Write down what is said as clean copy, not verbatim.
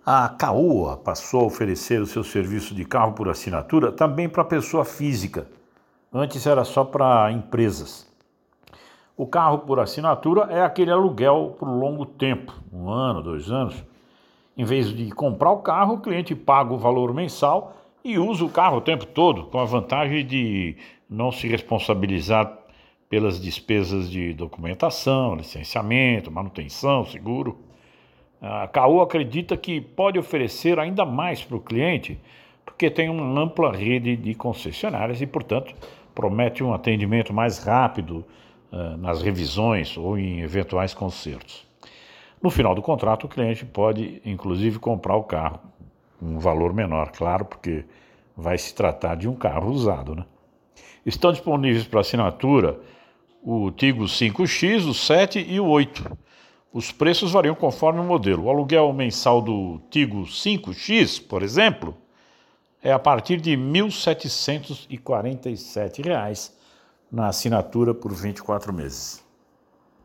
A Caoa passou a oferecer o seu serviço de carro por assinatura também para pessoa física. Antes era só para empresas. O carro por assinatura é aquele aluguel por longo tempo, 1 ano, 2 anos. Em vez de comprar o carro, o cliente paga o valor mensal e usa o carro o tempo todo, com a vantagem de não se responsabilizar pelas despesas de documentação, licenciamento, manutenção, seguro. A Caoa acredita que pode oferecer ainda mais para o cliente, porque tem uma ampla rede de concessionárias e, portanto, promete um atendimento mais rápido nas revisões ou em eventuais consertos. No final do contrato, o cliente pode, inclusive, comprar o carro com um valor menor, claro, porque vai se tratar de um carro usado, né? Estão disponíveis para assinatura o Tigo 5X, o 7 e o 8. Os preços variam conforme o modelo. O aluguel mensal do Tigo 5X, por exemplo, é a partir de R$ 1.747 na assinatura por 24 meses.